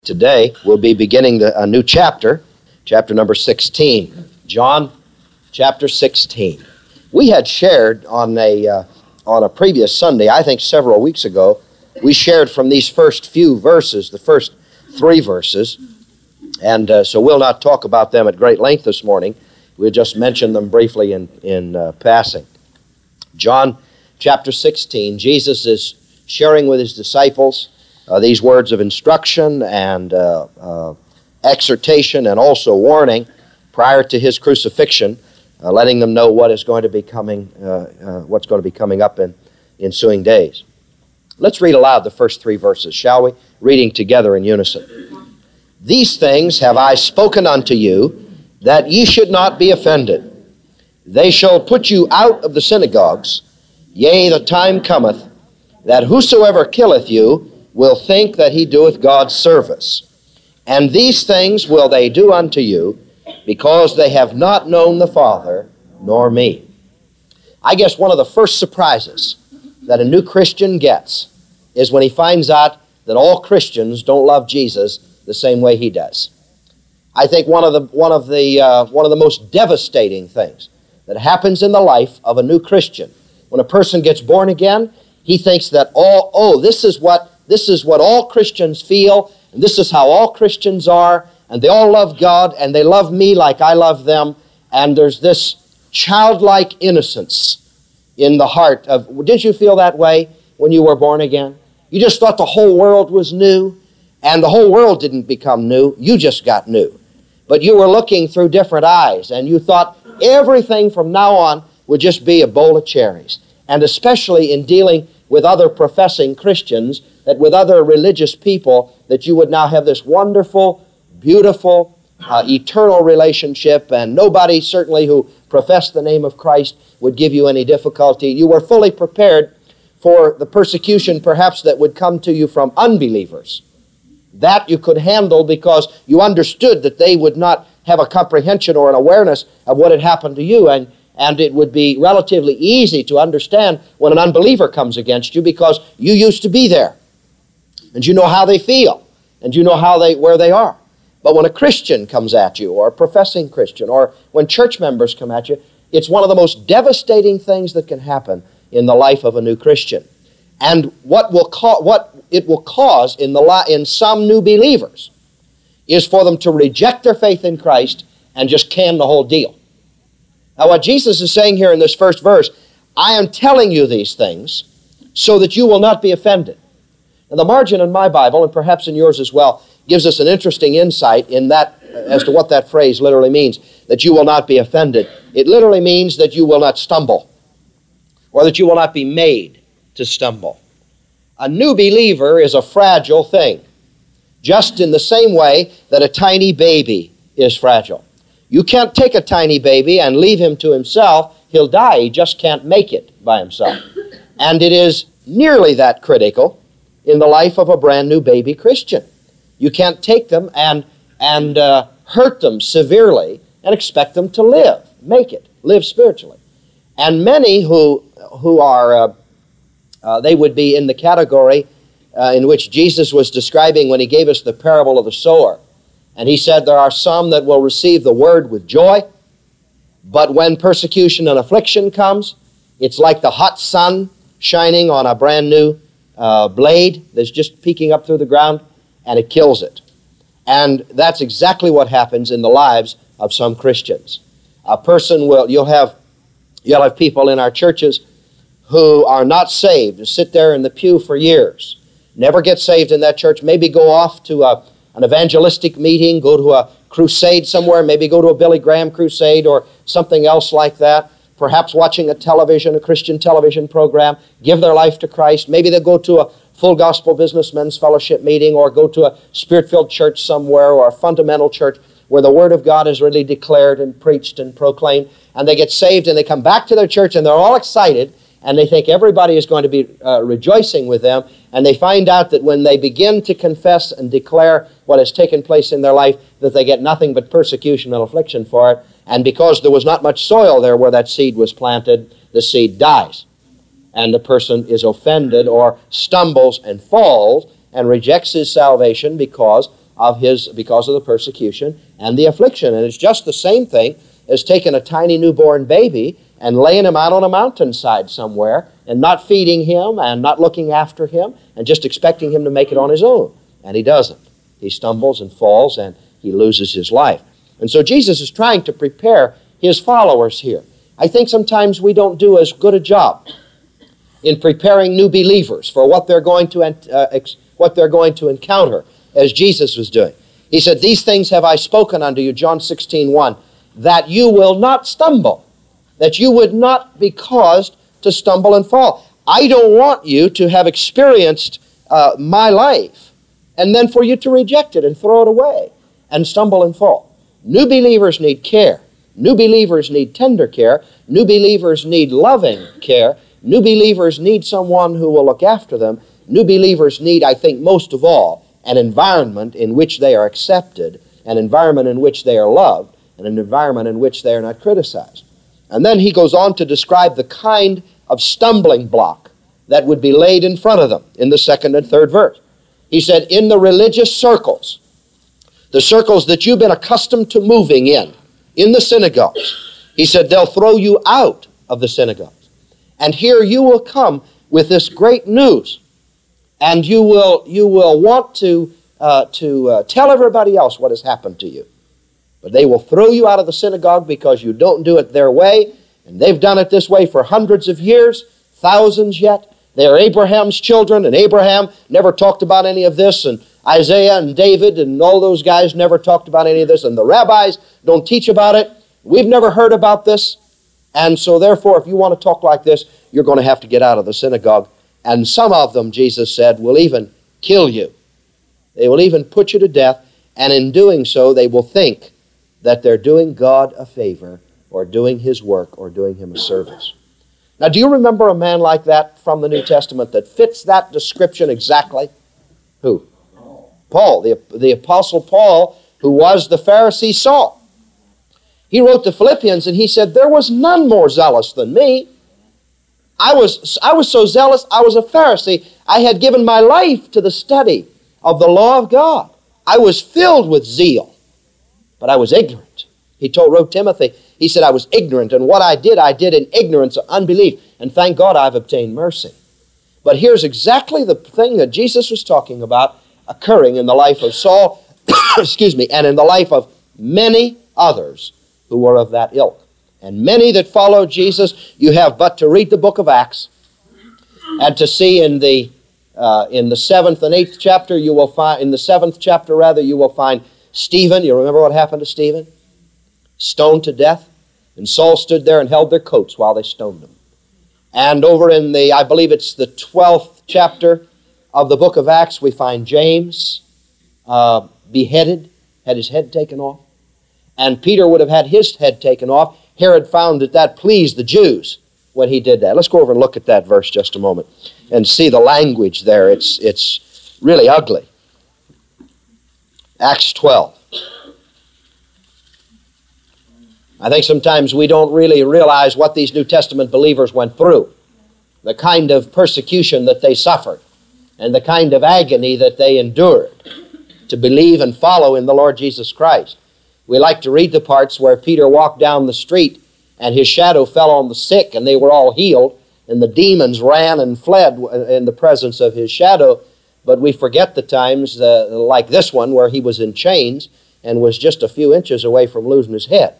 Today, we'll be beginning a new chapter, chapter number 16. John, chapter 16. We had shared on a previous Sunday, I think several weeks ago, we shared from these first few verses, the first 3 verses, and so we'll not talk about them at great length this morning. We'll just mention them briefly in passing. John, chapter 16, Jesus is sharing with his disciples these words of instruction and exhortation and also warning prior to his crucifixion, letting them know what is going to be coming, what's going to be coming up in ensuing days. Let's read aloud the first 3 verses, shall we? Reading together in unison. These things have I spoken unto you, that ye should not be offended. They shall put you out of the synagogues. Yea, the time cometh, that whosoever killeth you will think that he doeth God's service. And these things will they do unto you, because they have not known the Father nor me. I guess one of the first surprises that a new Christian gets is when he finds out that all Christians don't love Jesus the same way he does. I think one of the most devastating things that happens in the life of a new Christian, when a person gets born again, he thinks that this is what all Christians feel, and this is how all Christians are, and they all love God, and they love me like I love them, and there's this childlike innocence in the heart of, did you feel that way when you were born again? You just thought the whole world was new, and the whole world didn't become new, you just got new. But you were looking through different eyes, and you thought everything from now on would just be a bowl of cherries. And especially in dealing with other professing Christians, that with other religious people, that you would now have this wonderful, beautiful, eternal relationship, and nobody certainly who professed the name of Christ would give you any difficulty. You were fully prepared for the persecution perhaps that would come to you from unbelievers. That you could handle because you understood that they would not have a comprehension or an awareness of what had happened to you, and it would be relatively easy to understand when an unbeliever comes against you because you used to be there. And you know how they feel, and you know where they are. But when a Christian comes at you, or a professing Christian, or when church members come at you, it's one of the most devastating things that can happen in the life of a new Christian. And what it will cause in some new believers is for them to reject their faith in Christ and just can the whole deal. Now what Jesus is saying here in this first verse, I am telling you these things so that you will not be offended. Now the margin in my Bible, and perhaps in yours as well, gives us an interesting insight in that as to what that phrase literally means, that you will not be offended. It literally means that you will not stumble, or that you will not be made to stumble. A new believer is a fragile thing, just in the same way that a tiny baby is fragile. You can't take a tiny baby and leave him to himself. He'll die. He just can't make it by himself. And it is nearly that critical in the life of a brand new baby Christian. You can't take them and hurt them severely and expect them to live spiritually. And many who are, they would be in the category in which Jesus was describing when he gave us the parable of the sower. And he said there are some that will receive the word with joy, but when persecution and affliction comes, it's like the hot sun shining on a brand new blade that's just peeking up through the ground, and it kills it. And that's exactly what happens in the lives of some Christians. You'll have people in our churches who are not saved, who sit there in the pew for years, never get saved in that church, maybe go off to an evangelistic meeting, go to a crusade somewhere, maybe go to a Billy Graham crusade or something else like that, perhaps watching a Christian television program, give their life to Christ. Maybe they'll go to a Full Gospel Businessmen's Fellowship meeting or go to a Spirit-filled church somewhere or a fundamental church where the Word of God is really declared and preached and proclaimed, and they get saved and they come back to their church and they're all excited and they think everybody is going to be rejoicing with them, and they find out that when they begin to confess and declare what has taken place in their life, that they get nothing but persecution and affliction for it, and because there was not much soil there where that seed was planted, the seed dies. And the person is offended or stumbles and falls and rejects his salvation because because of the persecution and the affliction. And it's just the same thing as taking a tiny newborn baby and laying him out on a mountainside somewhere and not feeding him and not looking after him and just expecting him to make it on his own. And he doesn't. He stumbles and falls and he loses his life. And so Jesus is trying to prepare his followers here. I think sometimes we don't do as good a job in preparing new believers for what they're going to encounter as Jesus was doing. He said, "These things have I spoken unto you," John 16:1, "that you will not stumble," that you would not be caused to stumble and fall. I don't want you to have experienced my life and then for you to reject it and throw it away and stumble and fall. New believers need care. New believers need tender care. New believers need loving care. New believers need someone who will look after them. New believers need, I think, most of all, an environment in which they are accepted, an environment in which they are loved, and an environment in which they are not criticized. And then he goes on to describe the kind of stumbling block that would be laid in front of them in the second and third verse. He said, in the religious circles, the circles that you've been accustomed to moving in the synagogues, he said, they'll throw you out of the synagogues. And here you will come with this great news, and you will want to tell everybody else what has happened to you. But they will throw you out of the synagogue because you don't do it their way, and they've done it this way for hundreds of years, thousands yet. They are Abraham's children, and Abraham never talked about any of this, and Isaiah and David and all those guys never talked about any of this, and the rabbis don't teach about it. We've never heard about this, and so therefore, if you want to talk like this, you're going to have to get out of the synagogue. And some of them, Jesus said, will even kill you. They will even put you to death, and in doing so, they will think that they're doing God a favor or doing His work or doing Him a service. Now, do you remember a man like that from the New Testament that fits that description exactly? Who? Paul, the Apostle Paul, who was the Pharisee Saul. He wrote the Philippians and he said, there was none more zealous than me. I was so zealous, I was a Pharisee. I had given my life to the study of the law of God. I was filled with zeal, but I was ignorant. He wrote Timothy, he said, I was ignorant, and what I did in ignorance of unbelief, and thank God I've obtained mercy. But here's exactly the thing that Jesus was talking about occurring in the life of Saul, excuse me, and in the life of many others who were of that ilk. And many that followed Jesus, you have but to read the book of Acts and to see in the 7th and 8th chapter, you will find, in the 7th chapter rather, you will find Stephen. You remember what happened to Stephen? Stoned to death. And Saul stood there and held their coats while they stoned him. And over in I believe it's the 12th chapter of the book of Acts, we find James beheaded, had his head taken off. And Peter would have had his head taken off. Herod found that pleased the Jews when he did that. Let's go over and look at that verse just a moment and see the language there. It's really ugly. Acts 12. I think sometimes we don't really realize what these New Testament believers went through, the kind of persecution that they suffered, and the kind of agony that they endured to believe and follow in the Lord Jesus Christ. We like to read the parts where Peter walked down the street and his shadow fell on the sick and they were all healed, and the demons ran and fled in the presence of his shadow. But we forget the times like this one where he was in chains and was just a few inches away from losing his head.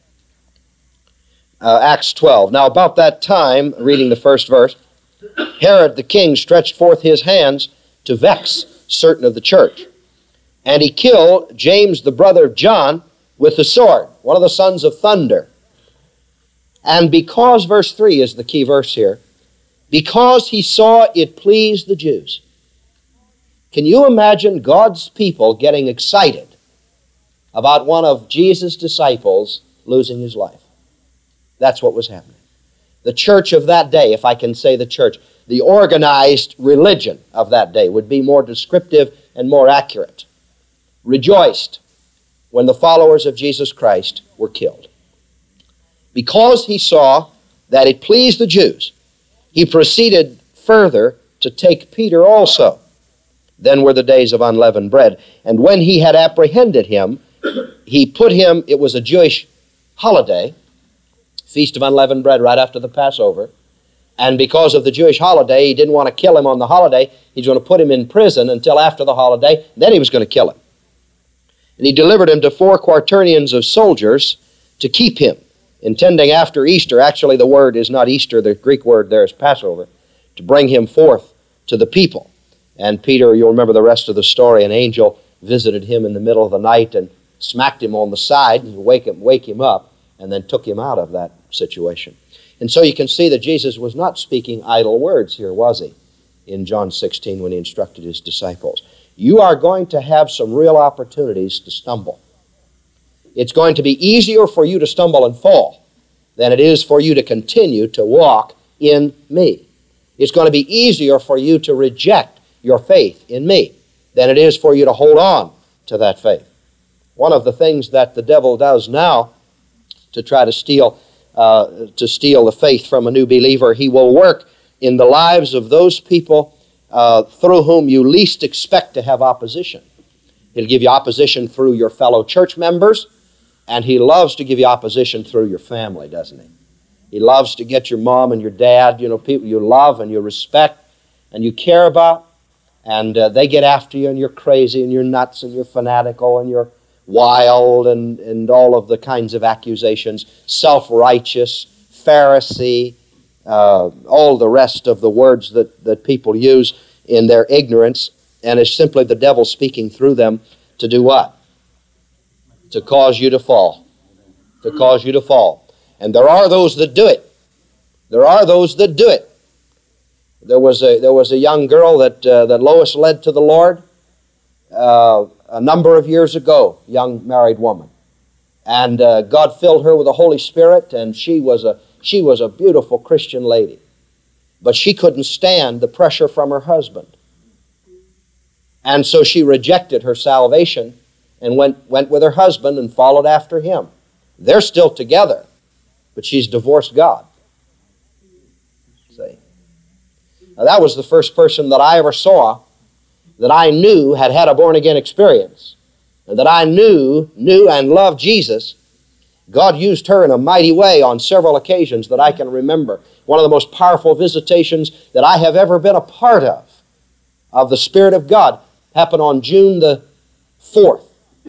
Acts 12. Now about that time, reading the first verse, Herod the king stretched forth his hands to vex certain of the church. And he killed James the brother of John with the sword, one of the sons of thunder. And because, verse 3 is the key verse here, because he saw it pleased the Jews. Can you imagine God's people getting excited about one of Jesus' disciples losing his life? That's what was happening. The church of that day, if I can say the church, the organized religion of that day would be more descriptive and more accurate, rejoiced when the followers of Jesus Christ were killed. Because he saw that it pleased the Jews, he proceeded further to take Peter also. Then were the days of unleavened bread. And when he had apprehended him, he put him, it was a Jewish holiday, Feast of Unleavened Bread right after the Passover. And because of the Jewish holiday, he didn't want to kill him on the holiday. He's going to put him in prison until after the holiday. Then he was going to kill him. And he delivered him to 4 quaternions of soldiers to keep him, intending after Easter, actually the word is not Easter, the Greek word there is Passover, to bring him forth to the people. And Peter, you'll remember the rest of the story, an angel visited him in the middle of the night and smacked him on the side and wake him up, and then took him out of that situation. And so you can see that Jesus was not speaking idle words here, was he? In John 16 when he instructed his disciples. You are going to have some real opportunities to stumble. It's going to be easier for you to stumble and fall than it is for you to continue to walk in me. It's going to be easier for you to reject your faith in me than it is for you to hold on to that faith. One of the things that the devil does now to try to steal the faith from a new believer, he will work in the lives of those people through whom you least expect to have opposition. He'll give you opposition through your fellow church members, and he loves to give you opposition through your family, doesn't he? He loves to get your mom and your dad, people you love and you respect and you care about, and they get after you, and you're crazy and you're nuts and you're fanatical and you're wild and all of the kinds of accusations, self-righteous, Pharisee, all the rest of the words that people use in their ignorance, and it's simply the devil speaking through them to do what? To cause you to fall. To cause you to fall. And there are those that do it. There are those that do it. There was a young girl that Lois led to the Lord a number of years ago, young married woman. And God filled her with the Holy Spirit, and she was a beautiful Christian lady. But she couldn't stand the pressure from her husband. And so she rejected her salvation and went with her husband and followed after him. They're still together, but she's divorced God. See? Now that was the first person that I ever saw that I knew had a born-again experience, and that I knew and loved Jesus. God used her in a mighty way on several occasions that I can remember. One of the most powerful visitations that I have ever been a part of the Spirit of God, happened on June the 4th,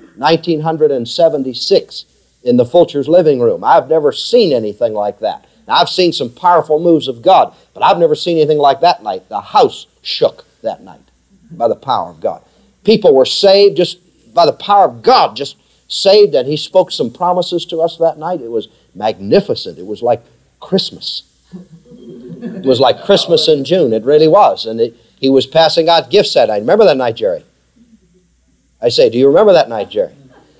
1976, in the Fulcher's living room. I've never seen anything like that. Now, I've seen some powerful moves of God, but I've never seen anything like that night. The house shook that night by the power of God. People were saved just by the power of God, just saved, and He spoke some promises to us that night. It was magnificent. It was like Christmas. It was like Christmas in June. It really was. And He was passing out gifts that night. Remember that night, Jerry? I say, do you remember that night, Jerry?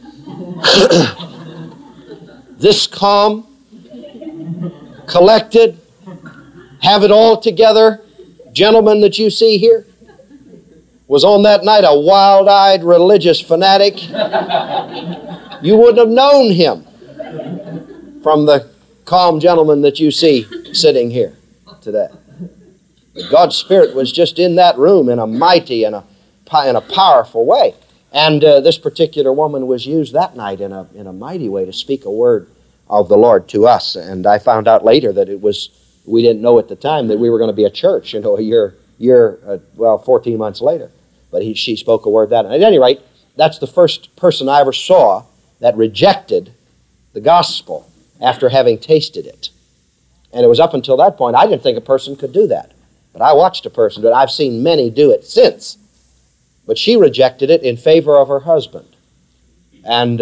This calm, collected, have it all together gentleman that you see here was on that night a wild-eyed religious fanatic. You wouldn't have known him from the calm gentleman that you see sitting here today. But God's Spirit was just in that room in a mighty and a powerful way. And this particular woman was used that night in a mighty way to speak a word of the Lord to us. And I found out later that we didn't know at the time that we were going to be a church, a year, 14 months later. But she spoke a word that night. At any rate, that's the first person I ever saw that rejected the gospel after having tasted it. And it was up until that point, I didn't think a person could do that. But I watched a person do it. I've seen many do it since. But she rejected it in favor of her husband. And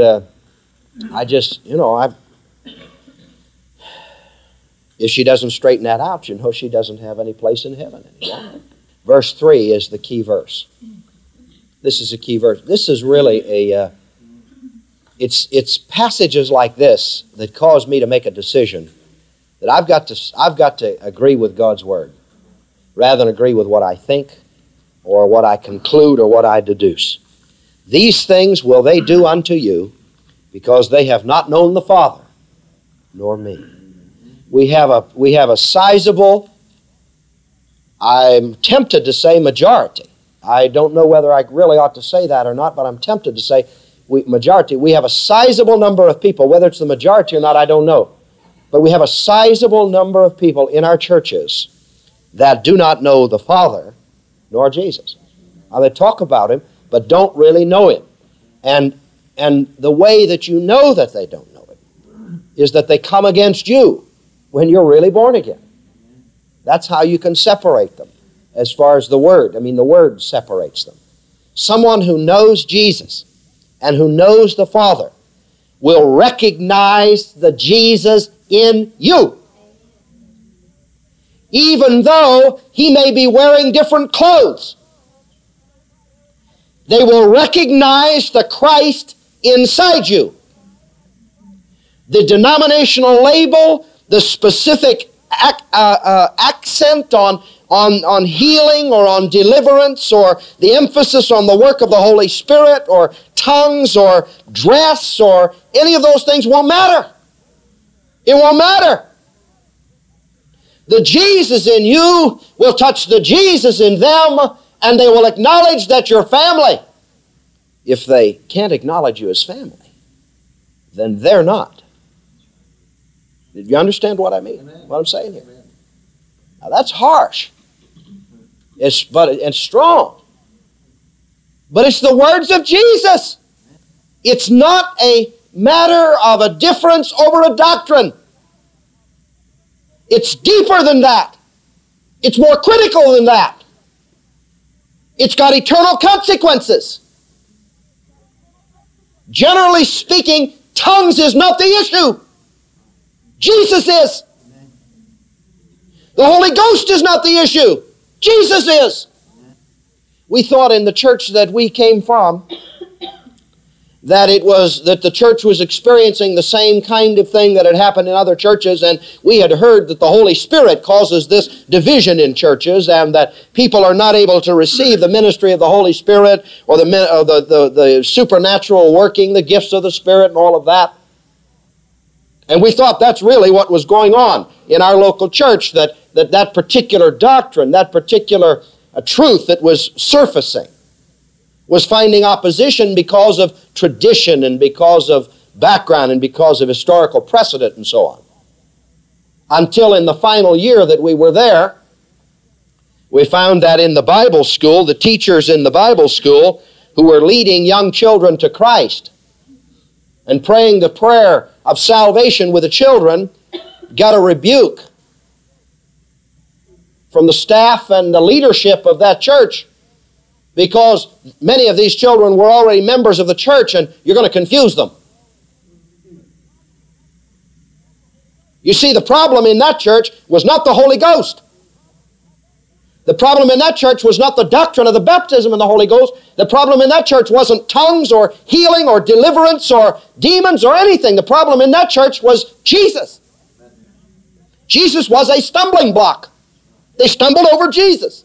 if she doesn't straighten that out, she doesn't have any place in heaven anymore. Verse 3 is the key verse. This is a key verse. This is really it's passages like this that cause me to make a decision that I've got to agree with God's Word rather than agree with what I think or what I conclude or what I deduce. These things will they do unto you because they have not known the Father nor me. We have a sizable, I'm tempted to say majority, I don't know whether I really ought to say that or not, but I'm tempted to say majority. We have a sizable number of people, whether it's the majority or not, I don't know. But we have a sizable number of people in our churches that do not know the Father nor Jesus. Now, they talk about Him, but don't really know Him. And the way that you know that they don't know Him is that they come against you when you're really born again. That's how you can separate them as far as the Word. I mean, the Word separates them. Someone who knows Jesus and who knows the Father will recognize the Jesus in you, even though He may be wearing different clothes. They will recognize the Christ inside you. The denominational label, the specific accent on healing or on deliverance, or the emphasis on the work of the Holy Spirit, or tongues, or dress, or any of those things won't matter. It won't matter. The Jesus in you will touch the Jesus in them, and they will acknowledge that you're family. If they can't acknowledge you as family, then they're not. Did you understand what I mean? Amen. What I'm saying here? Amen. Now that's harsh. It's strong. But it's the words of Jesus. It's not a matter of a difference over a doctrine. It's deeper than that. It's more critical than that. It's got eternal consequences. Generally speaking, tongues is not the issue. Jesus is. The Holy Ghost is not the issue. Jesus is. We thought in the church that we came from that the church was experiencing the same kind of thing that had happened in other churches, and we had heard that the Holy Spirit causes this division in churches, and that people are not able to receive the ministry of the Holy Spirit or the supernatural working, the gifts of the Spirit and all of that. And we thought that's really what was going on in our local church, that particular doctrine, that particular truth that was surfacing was finding opposition because of tradition and because of background and because of historical precedent and so on. Until in the final year that we were there, we found that in the Bible school, the teachers in the Bible school who were leading young children to Christ and praying the prayer of salvation with the children got a rebuke from the staff and the leadership of that church, because many of these children were already members of the church and you're going to confuse them. You see, the problem in that church was not the Holy Ghost. The problem in that church was not the doctrine of the baptism in the Holy Ghost. The problem in that church wasn't tongues or healing or deliverance or demons or anything. The problem in that church was Jesus. Jesus was a stumbling block. They stumbled over Jesus.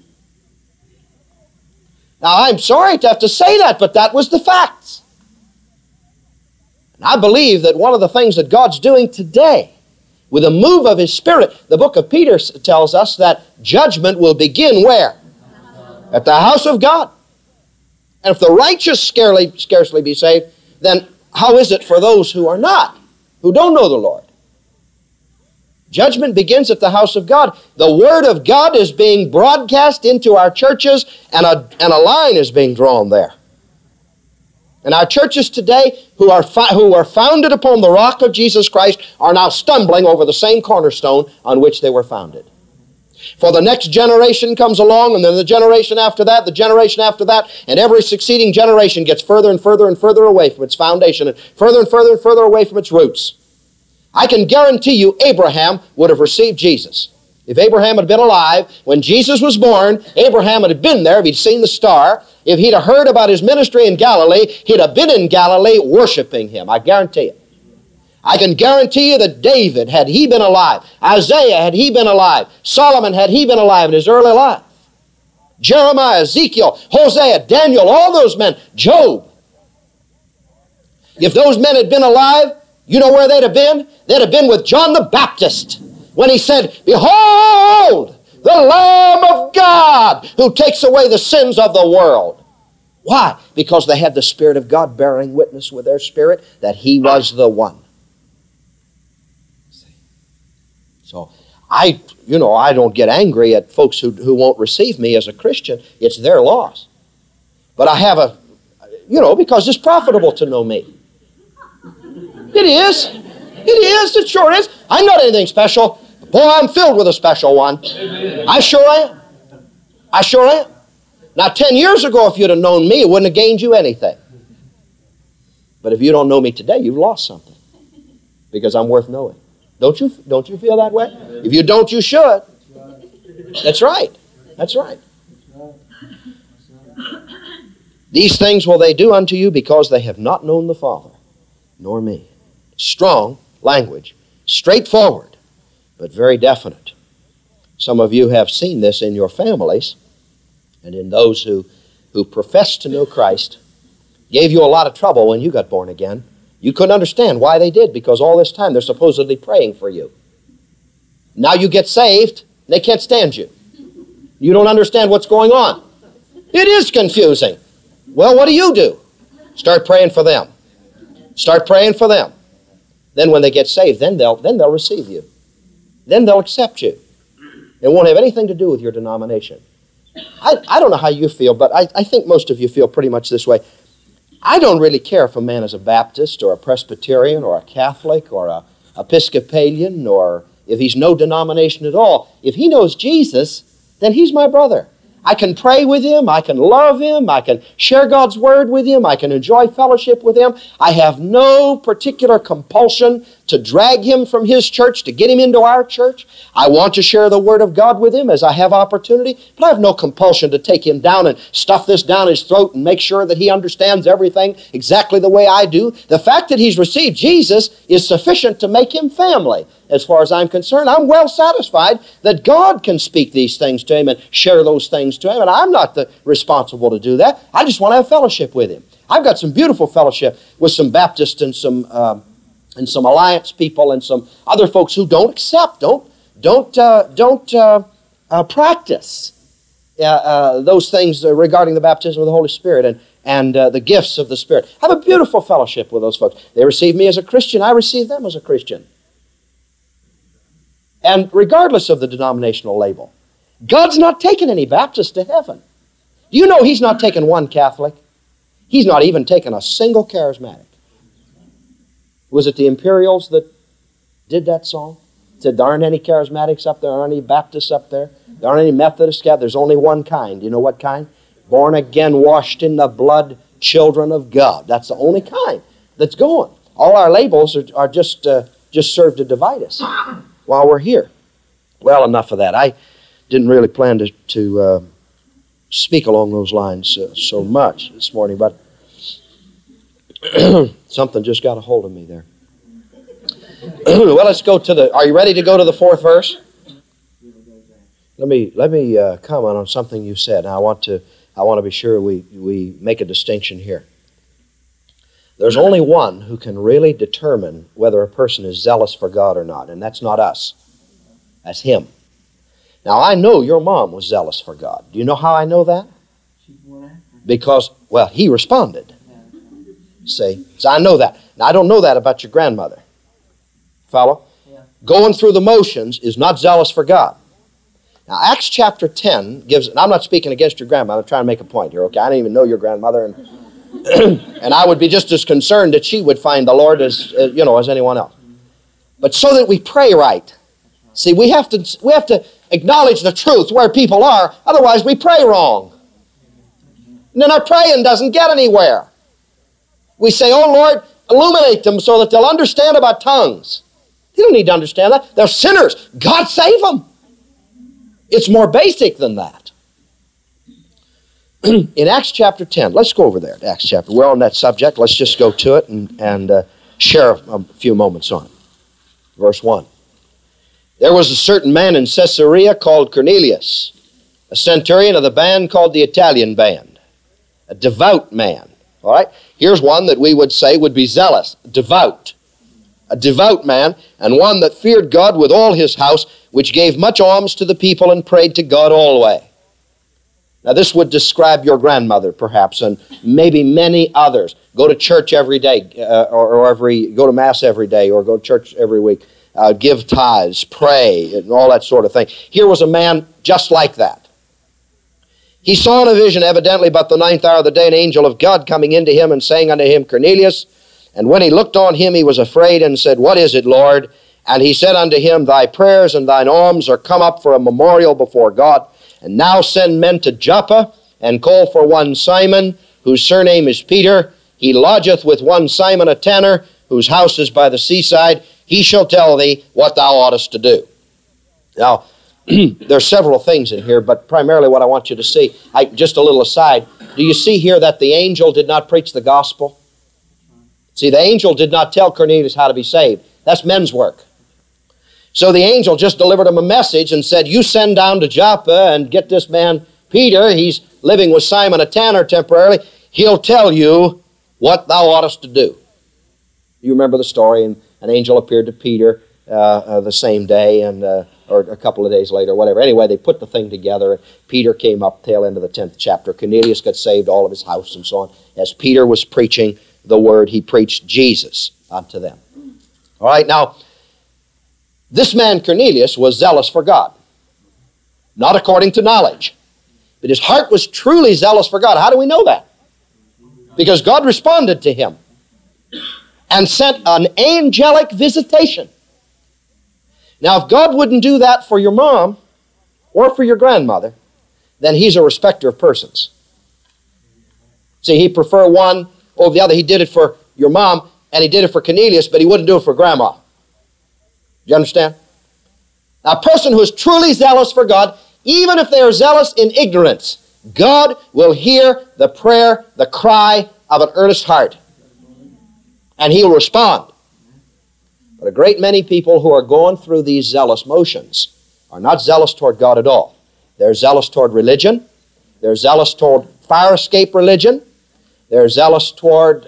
Now, I'm sorry to have to say that, but that was the facts. And I believe that one of the things that God's doing today, with a move of His Spirit, the book of Peter tells us that judgment will begin where? At the house of God. And if the righteous scarcely be saved, then how is it for those who are not, who don't know the Lord? Judgment begins at the house of God. The Word of God is being broadcast into our churches, and a line is being drawn there. And our churches today, who are founded upon the rock of Jesus Christ, are now stumbling over the same cornerstone on which they were founded. For the next generation comes along, and then the generation after that, and every succeeding generation gets further and further and further away from its foundation, and further and further away from its roots. I can guarantee you Abraham would have received Jesus. If Abraham had been alive when Jesus was born, Abraham would have been there if he'd seen the star. If he'd have heard about his ministry in Galilee, he'd have been in Galilee worshiping Him. I guarantee it. I can guarantee you that David, had he been alive, Isaiah, had he been alive, Solomon, had he been alive in his early life, Jeremiah, Ezekiel, Hosea, Daniel, all those men, Job. If those men had been alive, you know where they'd have been? They'd have been with John the Baptist when he said, "Behold, The Lamb of God who takes away the sins of the world. Why? Because they had the Spirit of God bearing witness with their spirit that He was the one. So I don't get angry at folks who won't receive me as a Christian. It's their loss. But I have because it's profitable to know me. It is. It is. It sure is. I'm not anything special. Boy, I'm filled with a special one. I sure am. I sure am. Now, 10 years ago, if you'd have known me, it wouldn't have gained you anything. But if you don't know me today, you've lost something. Because I'm worth knowing. Don't you feel that way? If you don't, you should. That's right. That's right. These things will they do unto you because they have not known the Father, nor me. Strong language. Straightforward, but very definite. Some of you have seen this in your families and in those who profess to know Christ. Gave you a lot of trouble when you got born again. You couldn't understand why they did, because all this time they're supposedly praying for you. Now you get saved, they can't stand you. You don't understand what's going on. It is confusing. Well, what do? Start praying for them. Start praying for them. Then when they get saved, then they'll receive you. Then they'll accept you. It won't have anything to do with your denomination. I don't know how you feel, but I think most of you feel pretty much this way. I don't really care if a man is a Baptist or a Presbyterian or a Catholic or a Episcopalian or if he's no denomination at all. If he knows Jesus, then he's my brother. I can pray with him, I can love him, I can share God's Word with him, I can enjoy fellowship with him. I have no particular compulsion to drag him from his church, to get him into our church. I want to share the Word of God with him as I have opportunity, but I have no compulsion to take him down and stuff this down his throat and make sure that he understands everything exactly the way I do. The fact that he's received Jesus is sufficient to make him family. As far as I'm concerned, I'm well satisfied that God can speak these things to him and share those things to him, and I'm not responsible to do that. I just want to have fellowship with him. I've got some beautiful fellowship with some Baptists and some Alliance people and some other folks who don't accept, don't practice those things regarding the baptism of the Holy Spirit and the gifts of the Spirit. I have a beautiful fellowship with those folks. They receive me as a Christian. I receive them as a Christian. And regardless of the denominational label, God's not taken any Baptist to heaven. Do you know He's not taken one Catholic? He's not even taken a single charismatic. Was it the Imperials that did that song? Said there aren't any charismatics up there, there aren't any Baptists up there, there aren't any Methodists. There's only one kind. You know what kind? Born again, washed in the blood, children of God. That's the only kind that's going. All our labels are just serve to divide us while we're here. Well, enough of that. I didn't really plan to speak along those lines so much this morning, but something just got a hold of me there. Well, let's go to are you ready to go to the fourth verse? Let me comment on something you said. Now, I want to be sure we make a distinction here. There's only one who can really determine whether a person is zealous for God or not, and that's not us. That's Him. Now, I know your mom was zealous for God. Do you know how I know that? Because, well, He responded. See? So I know that. Now, I don't know that about your grandmother. Follow? Yeah. Going through the motions is not zealous for God. Now, Acts chapter 10 gives, and I'm not speaking against your grandmother, I'm trying to make a point here, okay? I don't even know your grandmother, and and I would be just as concerned that she would find the Lord as anyone else. But so that we pray right. See, we have to acknowledge the truth where people are, otherwise we pray wrong. And then our praying doesn't get anywhere. We say, oh Lord, illuminate them so that they'll understand about tongues. They don't need to understand that. They're sinners. God save them. It's more basic than that. In Acts chapter 10, let's go over there to Acts chapter. We're on that subject. Let's just go to it and share a few moments on it. Verse 1. There was a certain man in Caesarea called Cornelius, a centurion of the band called the Italian band, a devout man. All right? Here's one that we would say would be zealous, devout. a devout man, and one that feared God with all his house, which gave much alms to the people and prayed to God always. Now this would describe your grandmother, perhaps, and maybe many others. Go to church every day, go to Mass every day, or go to church every week. Give tithes, pray, and all that sort of thing. Here was a man just like that. He saw in a vision, evidently about the 9th hour of the day, an angel of God coming into him and saying unto him, Cornelius. And when he looked on him, he was afraid and said, What is it, Lord? And he said unto him, Thy prayers and thine alms are come up for a memorial before God. And now send men to Joppa, and call for one Simon, whose surname is Peter. He lodgeth with one Simon a tanner, whose house is by the seaside. He shall tell thee what thou oughtest to do. Now, there's several things in here, but primarily what I want you to see, just a little aside, do you see here that the angel did not preach the gospel? See, the angel did not tell Cornelius how to be saved. That's men's work. So the angel just delivered him a message and said, you send down to Joppa and get this man Peter. He's living with Simon a tanner temporarily. He'll tell you what thou oughtest to do. You remember the story, and an angel appeared to Peter the same day, and or a couple of days later, whatever. Anyway, they put the thing together, and Peter came up, tail end of the 10th chapter. Cornelius got saved, all of his house and so on. As Peter was preaching the word, he preached Jesus unto them. All right, now, this man Cornelius was zealous for God, not according to knowledge. But his heart was truly zealous for God. How do we know that? Because God responded to him and sent an angelic visitation. Now, if God wouldn't do that for your mom or for your grandmother, then he's a respecter of persons. See, he preferred one over the other. He did it for your mom, and he did it for Cornelius, but he wouldn't do it for grandma. Do you understand? Now, a person who is truly zealous for God, even if they are zealous in ignorance, God will hear the prayer, the cry of an earnest heart, and he'll respond. But a great many people who are going through these zealous motions are not zealous toward God at all. They're zealous toward religion. They're zealous toward fire escape religion. They're zealous toward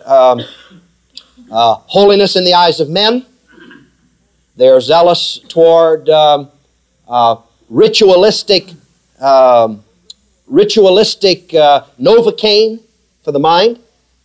holiness in the eyes of men. They're zealous toward ritualistic Novocaine for the mind.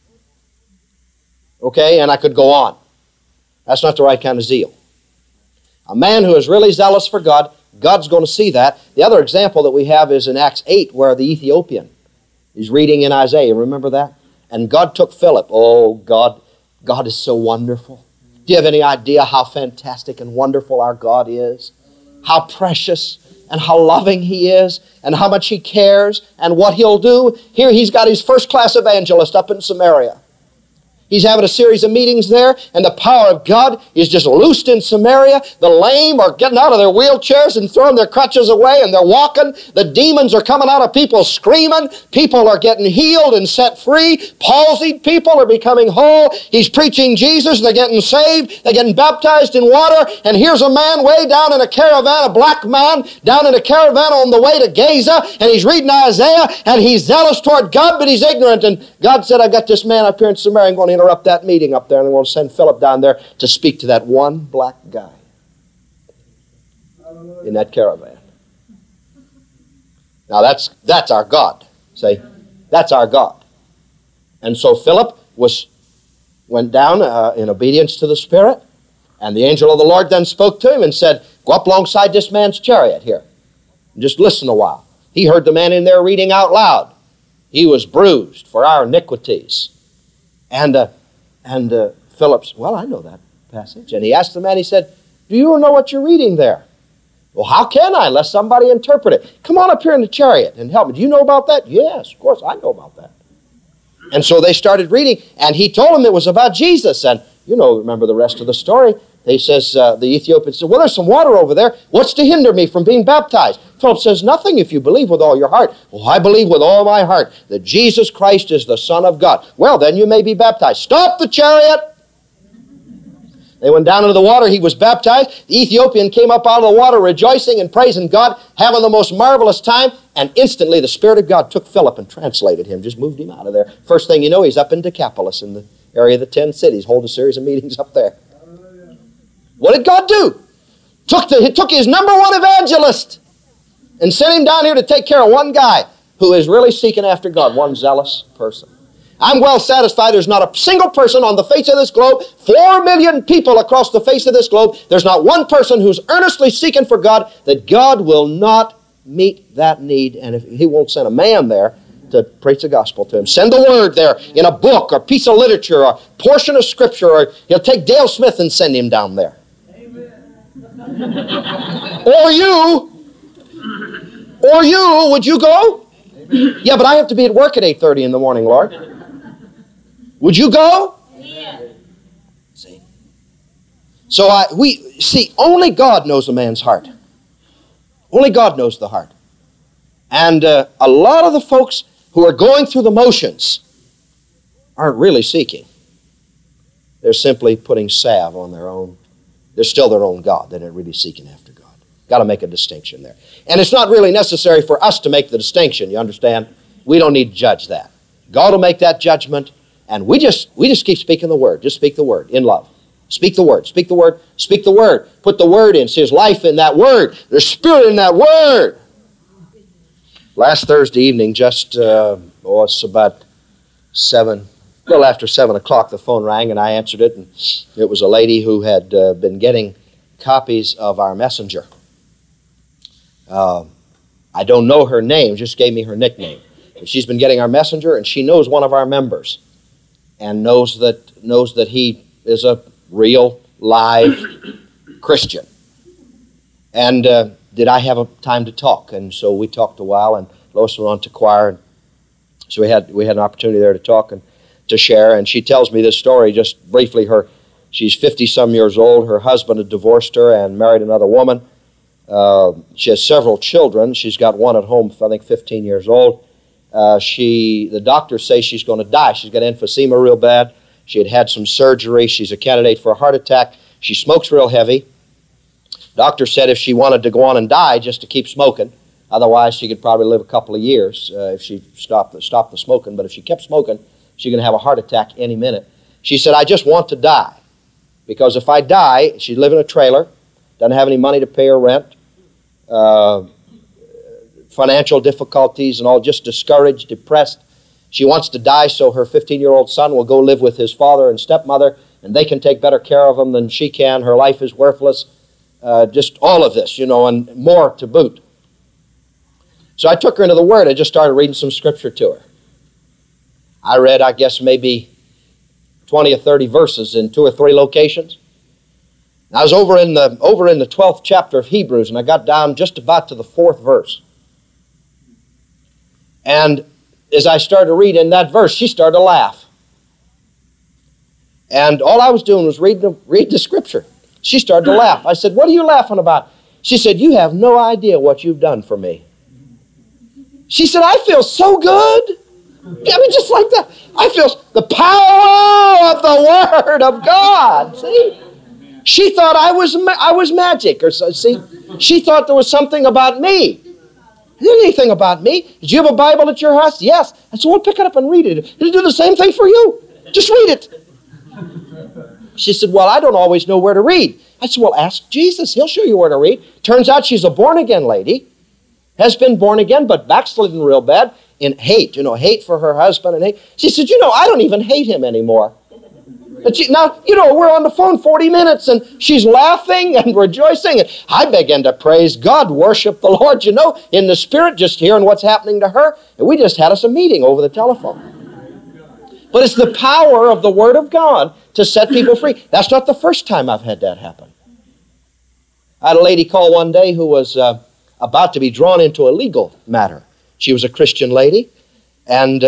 Okay, and I could go on. That's not the right kind of zeal. A man who is really zealous for God, God's going to see that. The other example that we have is in Acts 8, where the Ethiopian is reading in Isaiah. Remember that? And God took Philip. Oh, God is so wonderful. Do you have any idea how fantastic and wonderful our God is? How precious and how loving He is, and how much He cares, and what He'll do. Here He's got His first-class evangelist up in Samaria. He's having a series of meetings there, and the power of God is just loosed in Samaria. The lame are getting out of their wheelchairs and throwing their crutches away, and they're walking. The demons are coming out of people screaming. People are getting healed and set free. Palsied people are becoming whole. He's preaching Jesus. They're getting saved. They're getting baptized in water. And here's a man way down in a caravan, a black man, down in a caravan on the way to Gaza, and he's reading Isaiah, and he's zealous toward God, but he's ignorant. And God said, I've got this man up here in Samaria. I'm going to interrupt that meeting up there, and I'm going to send Philip down there to speak to that one black guy in that caravan. Now that's our God. See, that's our God. And so Philip went down in obedience to the Spirit, and the angel of the Lord then spoke to him and said, go up alongside this man's chariot here and just listen a while. He heard the man in there reading out loud. He was bruised for our iniquities. And Philip's, well, I know that passage. And he asked the man, he said, do you know what you're reading there? Well, how can I unless somebody interpret it? Come on up here in the chariot and help me. Do you know about that? Yes, of course, I know about that. And so they started reading, and he told them it was about Jesus. And remember the rest of the story. He says, the Ethiopian said, well, there's some water over there. What's to hinder me from being baptized? Philip says, nothing if you believe with all your heart. Well, I believe with all my heart that Jesus Christ is the Son of God. Well, then you may be baptized. Stop the chariot! They went down into the water. He was baptized. The Ethiopian came up out of the water rejoicing and praising God, having the most marvelous time. And instantly the Spirit of God took Philip and translated him, just moved him out of there. First thing you know, he's up in Decapolis in the area of the 10 cities, holding a series of meetings up there. What did God do? He took his number one evangelist and sent him down here to take care of one guy who is really seeking after God, one zealous person. I'm well satisfied there's not a single person on the face of this globe, 4 million people across the face of this globe, there's not one person who's earnestly seeking for God that God will not meet that need, and if He won't send a man there to preach the gospel to him. Send the word there in a book or piece of literature or portion of Scripture, or He'll take Dale Smith and send him down there. Or you, would you go? Yeah, but I have to be at work at 8:30 in the morning, Lord. Would you go? Yeah. See? So only God knows a man's heart. Only God knows the heart. And a lot of the folks who are going through the motions aren't really seeking. They're simply putting salve on their own. They're still their own God. They're not really seeking after God. Got to make a distinction there. And it's not really necessary for us to make the distinction, you understand? We don't need to judge that. God will make that judgment, and we just keep speaking the word. Just speak the word in love. Speak the word. Speak the word. Speak the word. Put the word in. See, there's life in that word. There's spirit in that word. Last Thursday evening, it's about 7, a little after 7 o'clock, the phone rang, and I answered it, and it was a lady who had been getting copies of our messenger. I don't know her name, just gave me her nickname. But she's been getting our messenger, and she knows one of our members, and knows that he is a real, live Christian. And did I have a time to talk? And so we talked a while, and Lois went on to choir, and so we had an opportunity there to talk and to share. And she tells me this story just briefly. She's 50-some years old. Her husband had divorced her and married another woman. She has several children. She's got one at home, I think 15 years old. The doctors say she's going to die. She's got emphysema real bad. She had some surgery. She's a candidate for a heart attack. She smokes real heavy. Doctor said if she wanted to go on and die, just to keep smoking. Otherwise, she could probably live a couple of years if she stopped the smoking. But if she kept smoking, she's going to have a heart attack any minute. She said, I just want to die. Because if I die, she'd live in a trailer, doesn't have any money to pay her rent, financial difficulties and all, just discouraged, depressed. She wants to die so her 15-year-old son will go live with his father and stepmother, and they can take better care of him than she can. Her life is worthless. Just all of this, and more to boot. So I took her into the Word. I just started reading some Scripture to her. I read, I guess, maybe 20 or 30 verses in 2 or 3 locations. I was over in the 12th chapter of Hebrews, and I got down just about to the 4th verse. And as I started to read in that verse, she started to laugh. And all I was doing was read the Scripture. She started to laugh. I said, what are you laughing about? She said, you have no idea what you've done for me. She said, I feel so good. I mean, just like that. I feel the power of the Word of God. See? She thought I was magic. See? She thought there was something about me. There isn't anything about me. Did you have a Bible at your house? Yes. I said, well, pick it up and read it. It'll do the same thing for you. Just read it. She said, well, I don't always know where to read. I said, well, ask Jesus. He'll show you where to read. Turns out she's a born-again lady. Has been born again, but backslidden real bad in hate. Hate for her husband and hate. She said, I don't even hate him anymore. Now, we're on the phone 40 minutes, and she's laughing and rejoicing. And I began to praise God, worship the Lord, in the Spirit, just hearing what's happening to her. And we just had us a meeting over the telephone. But it's the power of the Word of God to set people free. That's not the first time I've had that happen. I had a lady call one day who was about to be drawn into a legal matter. She was a Christian lady, and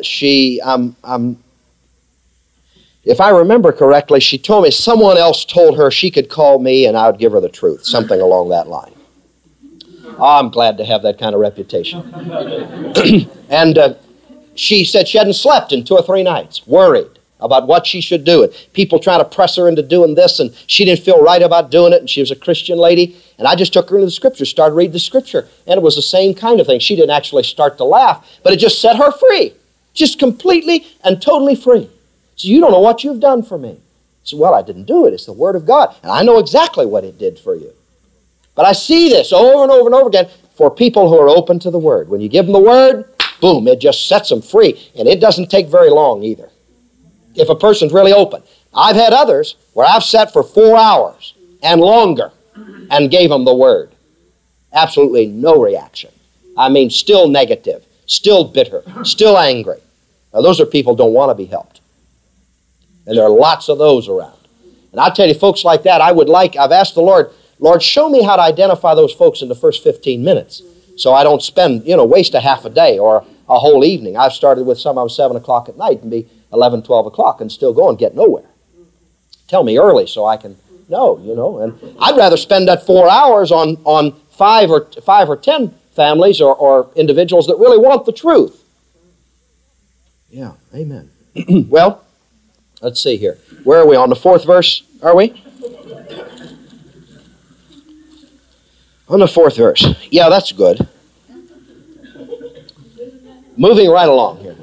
if I remember correctly, she told me someone else told her she could call me and I would give her the truth, something along that line. Oh, I'm glad to have that kind of reputation. And she said she hadn't slept in 2 or 3 nights, worried about what she should do. And people trying to press her into doing this, and she didn't feel right about doing it, and she was a Christian lady. And I just took her into the Scripture, started reading the Scripture, and it was the same kind of thing. She didn't actually start to laugh, but it just set her free, just completely and totally free. So you don't know what you've done for me. So, well, I didn't do it. It's the Word of God. And I know exactly what it did for you. But I see this over and over and over again for people who are open to the Word. When you give them the Word, boom, it just sets them free. And it doesn't take very long either, if a person's really open. I've had others where I've sat for 4 hours and longer and gave them the Word. Absolutely no reaction. I mean, still negative, still bitter, still angry. Now, those are people who don't want to be helped. And there are lots of those around. And I tell you, folks like that, I've asked the Lord, Lord, show me how to identify those folks in the first 15 minutes so I don't waste a half a day or a whole evening. I've started with some of 7 o'clock at night and be 11, 12 o'clock and still go and get nowhere. Tell me early so I can know, And I'd rather spend that 4 hours on 5 or 10 families or individuals that really want the truth. Yeah, amen. Well, let's see here. Where are we? On the 4th verse, are we? On the 4th verse. Yeah, that's good. Moving right along here.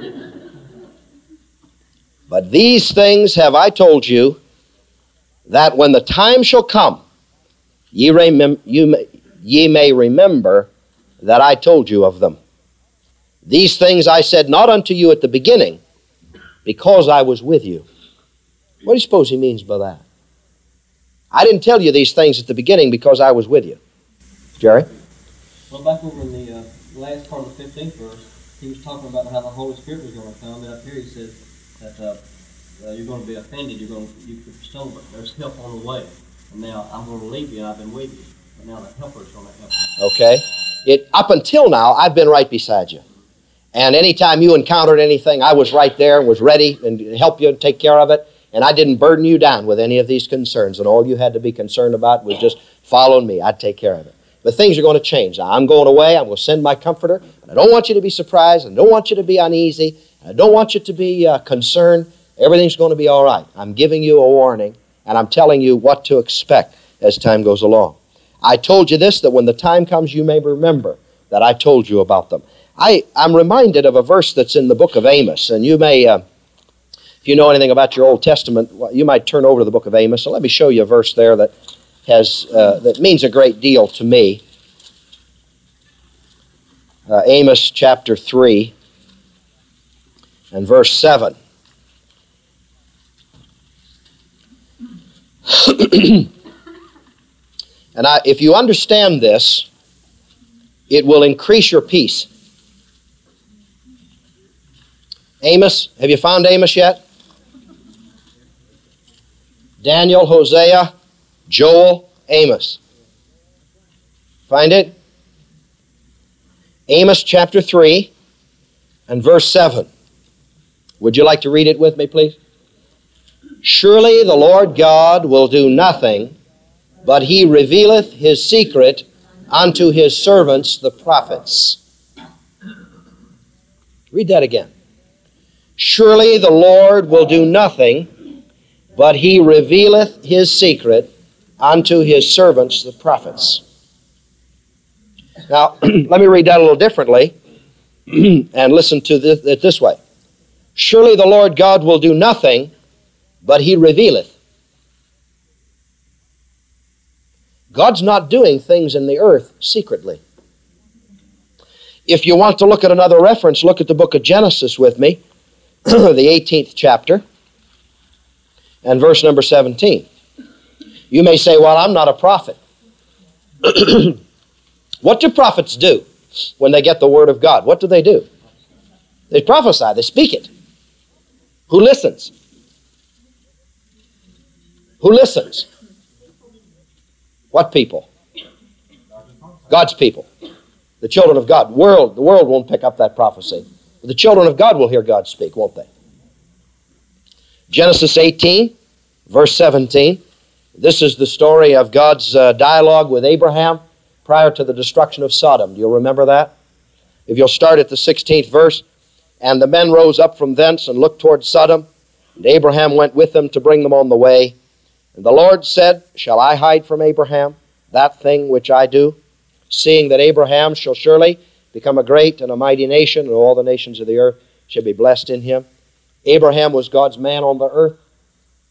But these things have I told you, that when the time shall come, ye may remember that I told you of them. These things I said not unto you at the beginning, because I was with you. What do you suppose he means by that? I didn't tell you these things at the beginning because I was with you. Jerry? Well, back over in the last part of the 15th verse, he was talking about how the Holy Spirit was going to come, and up here he said that you're going to be offended, you could stumble, but there's help on the way. And now I'm going to leave you, and I've been with you. And now the helper's going to help you. Okay. Up until now, I've been right beside you. And anytime you encountered anything, I was right there and was ready and help you and take care of it. And I didn't burden you down with any of these concerns. And all you had to be concerned about was just following me. I'd take care of it. But things are going to change. Now, I'm going away. I'm going to send my comforter. And I don't want you to be surprised. I don't want you to be uneasy. I don't want you to be concerned. Everything's going to be all right. I'm giving you a warning, and I'm telling you what to expect as time goes along. I told you this, that when the time comes, you may remember that I told you about them. I'm reminded of a verse that's in the book of Amos, and you may, if you know anything about your Old Testament, you might turn over to the book of Amos. So let me show you a verse there that means a great deal to me. Amos chapter 3 and verse 7. And if you understand this, it will increase your peace. Amos, have you found Amos yet? Daniel, Hosea, Joel, Amos. Find it? Amos chapter 3 and verse 7. Would you like to read it with me, please? Surely the Lord God will do nothing, but he revealeth his secret unto his servants the prophets. Read that again. Surely the Lord will do nothing, but he revealeth his secret unto his servants the prophets. Now, let me read that a little differently and listen to it this way. Surely the Lord God will do nothing, but he revealeth. God's not doing things in the earth secretly. If you want to look at another reference, look at the book of Genesis with me, the 18th chapter, and verse number 17. You may say, well, I'm not a prophet. What do prophets do when they get the Word of God? What do? They prophesy, they speak it. Who listens? Who listens? What people? God's people. The children of God. The world won't pick up that prophecy. But the children of God will hear God speak, won't they? Genesis 18, verse 17. This is the story of God's dialogue with Abraham prior to the destruction of Sodom. Do you remember that? If you'll start at the 16th verse. And the men rose up from thence and looked toward Sodom. And Abraham went with them to bring them on the way. And the Lord said, Shall I hide from Abraham that thing which I do? Seeing that Abraham shall surely become a great and a mighty nation, and all the nations of the earth shall be blessed in him. Abraham was God's man on the earth.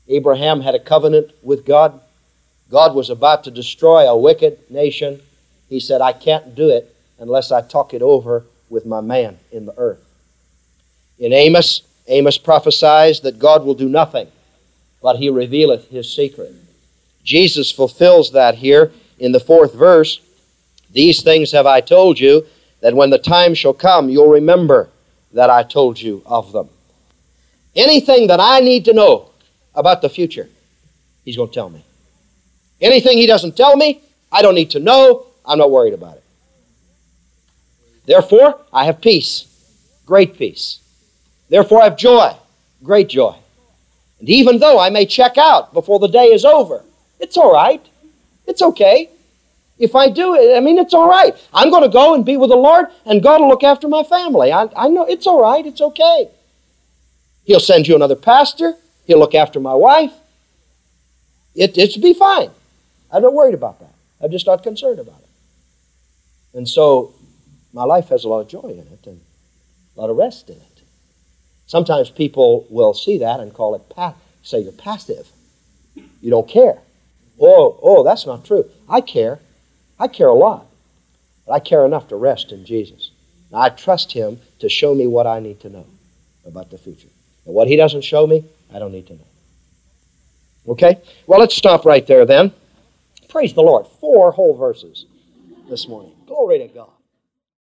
Abraham had a covenant with God. God was about to destroy a wicked nation. He said, I can't do it unless I talk it over with my man in the earth. In Amos, Amos prophesies that God will do nothing, but he revealeth his secret. Jesus fulfills that here in the 4th verse. These things have I told you, that when the time shall come, you'll remember that I told you of them. Anything that I need to know about the future, he's going to tell me. Anything he doesn't tell me, I don't need to know. I'm not worried about it. Therefore, I have peace, great peace. Therefore, I have joy, great joy. And even though I may check out before the day is over, it's all right. It's okay. If I do it, it's all right. I'm going to go and be with the Lord, and God will look after my family. I know it's all right. It's okay. He'll send you another pastor. He'll look after my wife. It'll be fine. I'm not worried about that. I'm just not concerned about it. And so my life has a lot of joy in it and a lot of rest in it. Sometimes people will see that and call it, say you're passive. You don't care. Oh, that's not true. I care. I care a lot. But I care enough to rest in Jesus. Now, I trust Him to show me what I need to know about the future. And what He doesn't show me, I don't need to know. Okay? Well, let's stop right there then. Praise the Lord. 4 whole verses this morning. Glory to God.